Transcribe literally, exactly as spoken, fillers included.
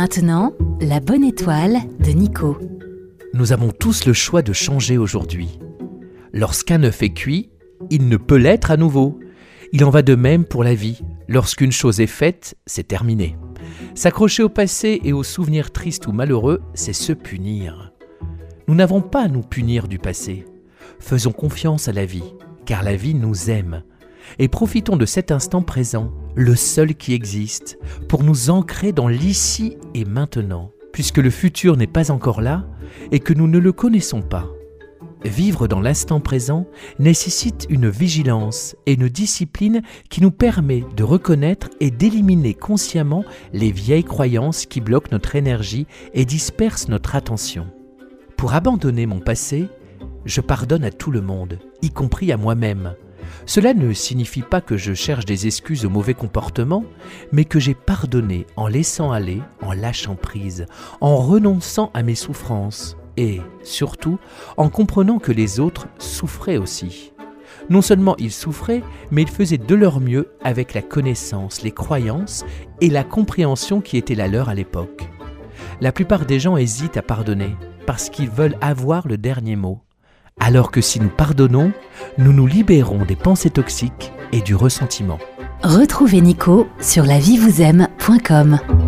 Maintenant, la bonne étoile de Nico. Nous avons tous le choix de changer aujourd'hui. Lorsqu'un œuf est cuit, il ne peut l'être à nouveau. Il en va de même pour la vie. Lorsqu'une chose est faite, c'est terminé. S'accrocher au passé et aux souvenirs tristes ou malheureux, c'est se punir. Nous n'avons pas à nous punir du passé. Faisons confiance à la vie, car la vie nous aime. Et profitons de cet instant présent, le seul qui existe, pour nous ancrer dans l'ici et maintenant, puisque le futur n'est pas encore là et que nous ne le connaissons pas. Vivre dans l'instant présent nécessite une vigilance et une discipline qui nous permet de reconnaître et d'éliminer consciemment les vieilles croyances qui bloquent notre énergie et dispersent notre attention. Pour abandonner mon passé, je pardonne à tout le monde, y compris à moi-même. Cela ne signifie pas que je cherche des excuses au mauvais comportement, mais que j'ai pardonné en laissant aller, en lâchant prise, en renonçant à mes souffrances et, surtout, en comprenant que les autres souffraient aussi. Non seulement ils souffraient, mais ils faisaient de leur mieux avec la connaissance, les croyances et la compréhension qui étaient la leur à l'époque. La plupart des gens hésitent à pardonner parce qu'ils veulent avoir le dernier mot. Alors que si nous pardonnons, nous nous libérons des pensées toxiques et du ressentiment. Retrouvez Nico sur la vie vous aime point com.